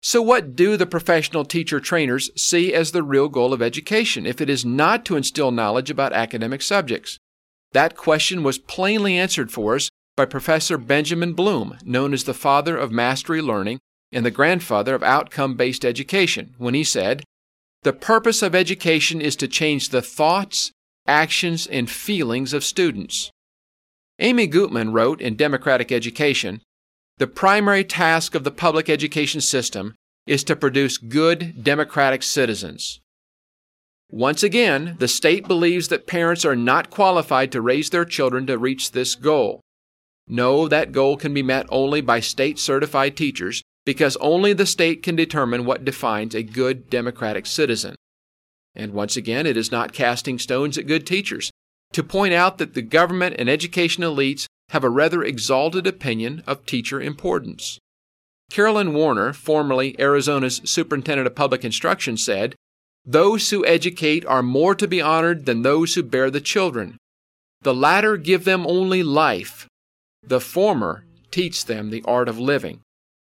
So what do the professional teacher trainers see as the real goal of education if it is not to instill knowledge about academic subjects? That question was plainly answered for us by Professor Benjamin Bloom, known as the father of mastery learning and the grandfather of outcome-based education, when he said, "The purpose of education is to change the thoughts, actions, and feelings of students." Amy Gutmann wrote in Democratic Education, "The primary task of the public education system is to produce good democratic citizens." Once again, the state believes that parents are not qualified to raise their children to reach this goal. No, that goal can be met only by state-certified teachers, because only the state can determine what defines a good democratic citizen. And once again, it is not casting stones at good teachers to point out that the government and education elites have a rather exalted opinion of teacher importance. Carolyn Warner, formerly Arizona's Superintendent of Public Instruction, said, "Those who educate are more to be honored than those who bear the children. The latter give them only life. The former teach them the art of living."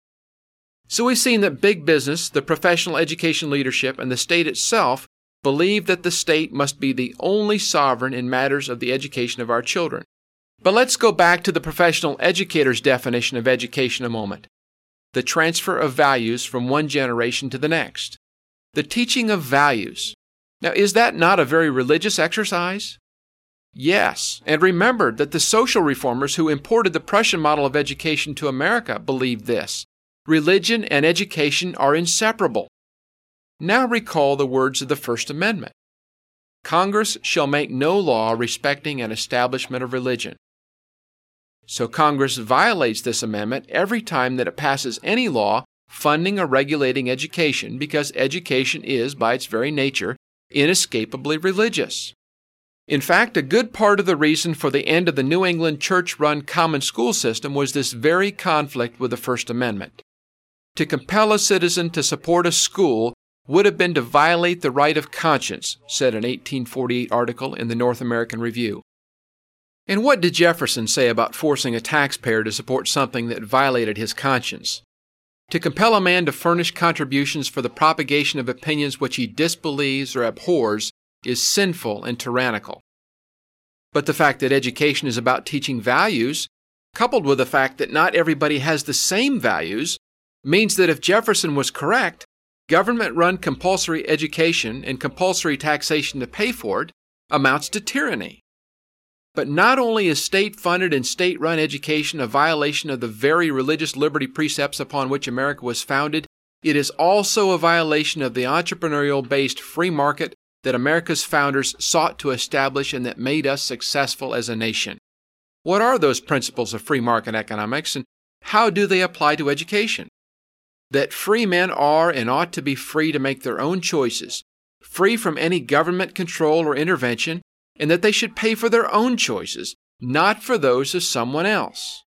So we've seen that big business, the professional education leadership, and the state itself believe that the state must be the only sovereign in matters of the education of our children. But let's go back to the professional educator's definition of education a moment. The transfer of values from one generation to the next. The teaching of values. Now, is that not a very religious exercise? Yes, and remember that the social reformers who imported the Prussian model of education to America believed this. Religion and education are inseparable. Now recall the words of the First Amendment. Congress shall make no law respecting an establishment of religion. So Congress violates this amendment every time that it passes any law funding or regulating education, because education is, by its very nature, inescapably religious. In fact, a good part of the reason for the end of the New England church-run common school system was this very conflict with the First Amendment. To compel a citizen to support a school would have been to violate the right of conscience, said an 1848 article in the North American Review. And what did Jefferson say about forcing a taxpayer to support something that violated his conscience? To compel a man to furnish contributions for the propagation of opinions which he disbelieves or abhors is sinful and tyrannical. But the fact that education is about teaching values, coupled with the fact that not everybody has the same values, means that if Jefferson was correct, government-run compulsory education and compulsory taxation to pay for it amounts to tyranny. But not only is state-funded and state-run education a violation of the very religious liberty precepts upon which America was founded, it is also a violation of the entrepreneurial-based free market that America's founders sought to establish and that made us successful as a nation. What are those principles of free market economics, and how do they apply to education? That free men are and ought to be free to make their own choices, free from any government control or intervention, and that they should pay for their own choices, not for those of someone else.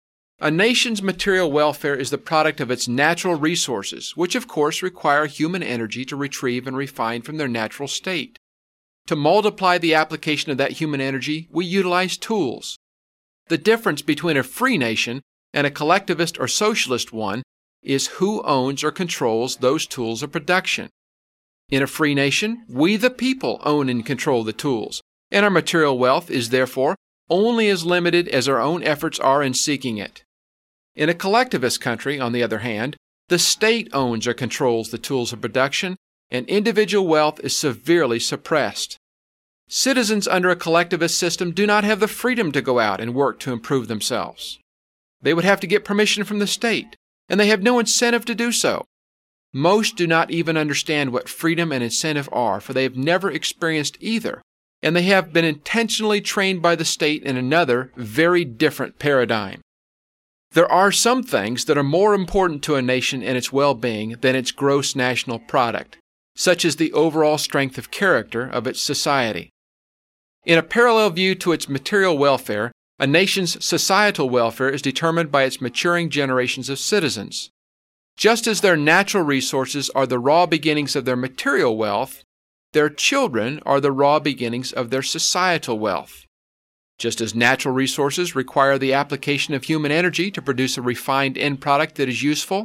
A nation's material welfare is the product of its natural resources, which of course require human energy to retrieve and refine from their natural state. To multiply the application of that human energy, we utilize tools. The difference between a free nation and a collectivist or socialist one is who owns or controls those tools of production. In a free nation, we the people own and control the tools, and our material wealth is therefore only as limited as our own efforts are in seeking it. In a collectivist country, on the other hand, the state owns or controls the tools of production, and individual wealth is severely suppressed. Citizens under a collectivist system do not have the freedom to go out and work to improve themselves. They would have to get permission from the state, and they have no incentive to do so. Most do not even understand what freedom and incentive are, for they have never experienced either, and they have been intentionally trained by the state in another, very different paradigm. There are some things that are more important to a nation and its well-being than its gross national product, such as the overall strength of character of its society. In a parallel view to its material welfare, a nation's societal welfare is determined by its maturing generations of citizens. Just as their natural resources are the raw beginnings of their material wealth, their children are the raw beginnings of their societal wealth. Just as natural resources require the application of human energy to produce a refined end product that is useful,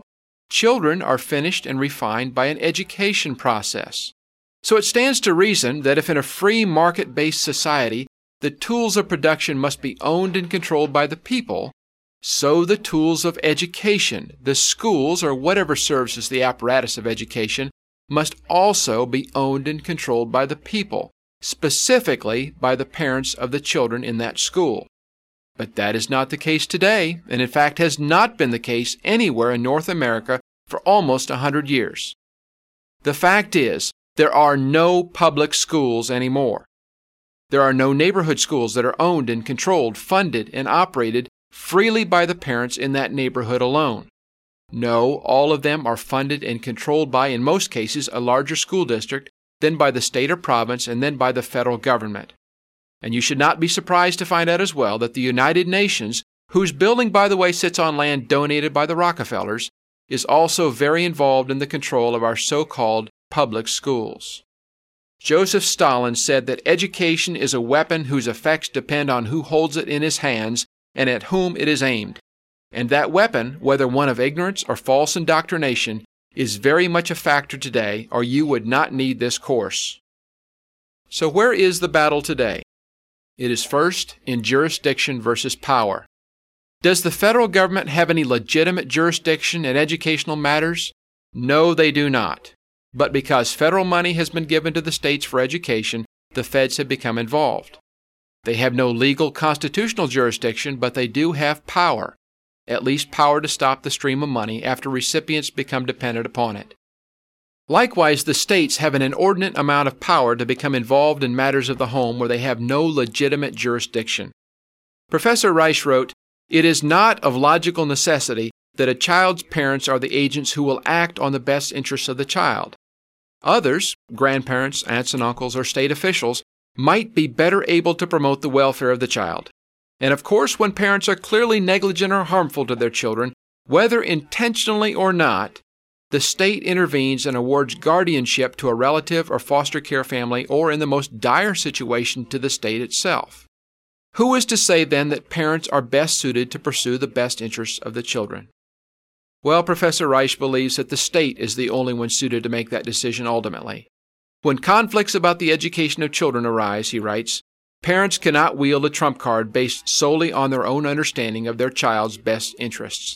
Children are finished and refined by an education process. So it stands to reason that if in a free market-based society the tools of production must be owned and controlled by the people, so the tools of education, the schools or whatever serves as the apparatus of education, must also be owned and controlled by the people, specifically by the parents of the children in that school. But that is not the case today, and in fact has not been the case anywhere in North America for almost 100 years. The fact is, there are no public schools anymore. There are no neighborhood schools that are owned and controlled, funded, and operated freely by the parents in that neighborhood alone. No, all of them are funded and controlled by, in most cases, a larger school district, then by the state or province, and then by the federal government. And you should not be surprised to find out as well that the United Nations, whose building, by the way, sits on land donated by the Rockefellers, is also very involved in the control of our so-called public schools. Joseph Stalin said that education is a weapon whose effects depend on who holds it in his hands and at whom it is aimed. And that weapon, whether one of ignorance or false indoctrination, is very much a factor today, or you would not need this course. So where is the battle today? It is first in jurisdiction versus power. Does the federal government have any legitimate jurisdiction in educational matters? No, they do not. But because federal money has been given to the states for education, the feds have become involved. They have no legal constitutional jurisdiction, but they do have power, at least power to stop the stream of money after recipients become dependent upon it. Likewise, the states have an inordinate amount of power to become involved in matters of the home where they have no legitimate jurisdiction. Professor Reich wrote, "It is not of logical necessity that a child's parents are the agents who will act on the best interests of the child. Others, grandparents, aunts and uncles, or state officials, might be better able to promote the welfare of the child. And of course, when parents are clearly negligent or harmful to their children, whether intentionally or not, the state intervenes and awards guardianship to a relative or foster care family, or in the most dire situation, to the state itself. Who is to say then that parents are best suited to pursue the best interests of the children?" Well, Professor Reich believes that the state is the only one suited to make that decision ultimately. When conflicts about the education of children arise, he writes, parents cannot wield a trump card based solely on their own understanding of their child's best interests.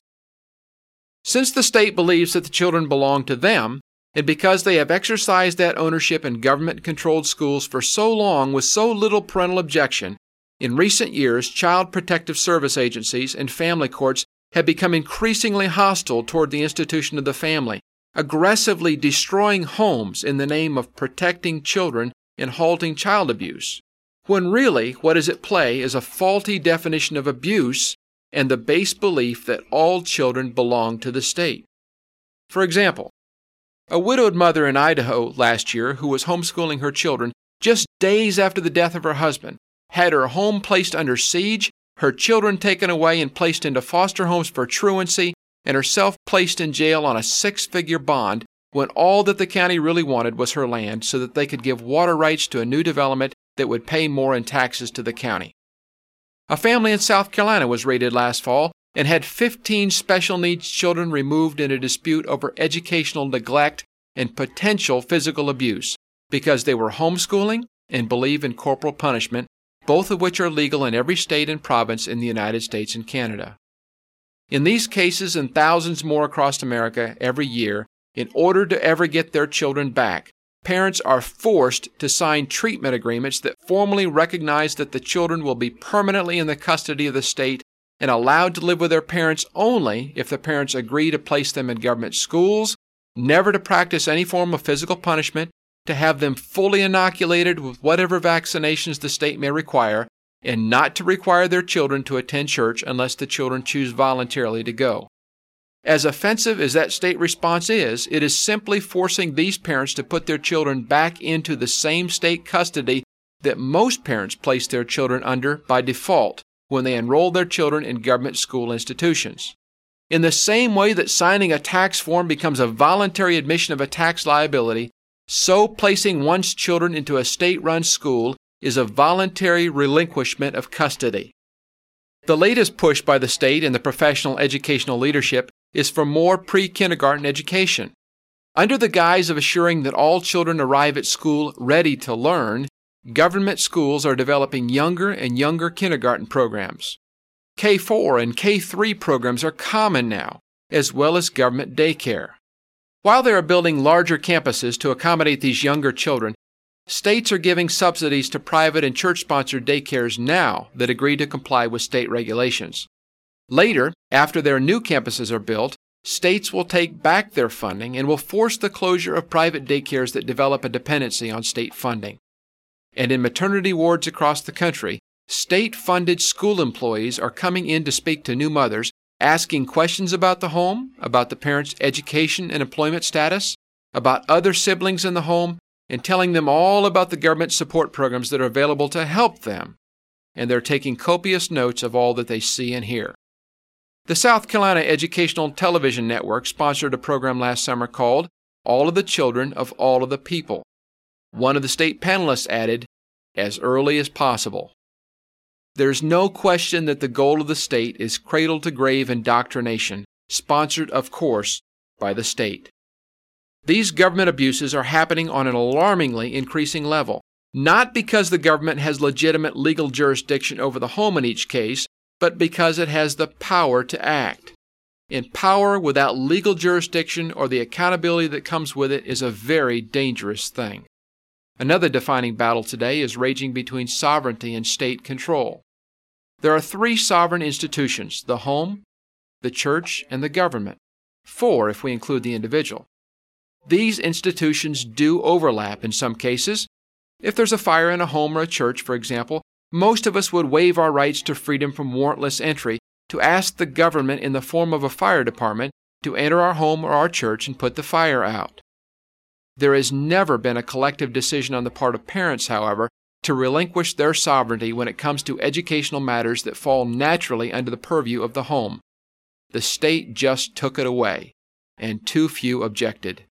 Since the state believes that the children belong to them, and because they have exercised that ownership in government-controlled schools for so long with so little parental objection, in recent years, child protective service agencies and family courts have become increasingly hostile toward the institution of the family, aggressively destroying homes in the name of protecting children and halting child abuse, when really what is at play is a faulty definition of abuse and the base belief that all children belong to the state. For example, a widowed mother in Idaho last year who was homeschooling her children just days after the death of her husband had her home placed under siege, her children taken away and placed into foster homes for truancy, and herself placed in jail on a 6-figure bond when all that the county really wanted was her land so that they could give water rights to a new development that would pay more in taxes to the county. A family in South Carolina was raided last fall and had 15 special needs children removed in a dispute over educational neglect and potential physical abuse because they were homeschooling and believe in corporal punishment, both of which are legal in every state and province in the United States and Canada. In these cases and thousands more across America every year, in order to ever get their children back, parents are forced to sign treatment agreements that formally recognize that the children will be permanently in the custody of the state and allowed to live with their parents only if the parents agree to place them in government schools, never to practice any form of physical punishment, to have them fully inoculated with whatever vaccinations the state may require, and not to require their children to attend church unless the children choose voluntarily to go. As offensive as that state response is, it is simply forcing these parents to put their children back into the same state custody that most parents place their children under by default when they enroll their children in government school institutions. In the same way that signing a tax form becomes a voluntary admission of a tax liability, so placing one's children into a state-run school is a voluntary relinquishment of custody. The latest push by the state and the professional educational leadership is for more pre-kindergarten education. Under the guise of assuring that all children arrive at school ready to learn, government schools are developing younger and younger kindergarten programs. K-4 and K-3 programs are common now, as well as government daycare. While they are building larger campuses to accommodate these younger children, states are giving subsidies to private and church-sponsored daycares now that agree to comply with state regulations. Later, after their new campuses are built, states will take back their funding and will force the closure of private daycares that develop a dependency on state funding. And in maternity wards across the country, state-funded school employees are coming in to speak to new mothers, asking questions about the home, about the parents' education and employment status, about other siblings in the home, and telling them all about the government support programs that are available to help them. And they're taking copious notes of all that they see and hear. The South Carolina Educational Television Network sponsored a program last summer called All of the Children of All of the People. One of the state panelists added, "As early as possible." There's no question that the goal of the state is cradle-to-grave indoctrination, sponsored, of course, by the state. These government abuses are happening on an alarmingly increasing level, not because the government has legitimate legal jurisdiction over the home in each case, but because it has the power to act. And power without legal jurisdiction or the accountability that comes with it is a very dangerous thing. Another defining battle today is raging between sovereignty and state control. There are 3 sovereign institutions: the home, the church, and the government. 4 if we include the individual. These institutions do overlap in some cases. If there's a fire in a home or a church, for example, most of us would waive our rights to freedom from warrantless entry to ask the government in the form of a fire department to enter our home or our church and put the fire out. There has never been a collective decision on the part of parents, however, to relinquish their sovereignty when it comes to educational matters that fall naturally under the purview of the home. The state just took it away, and too few objected.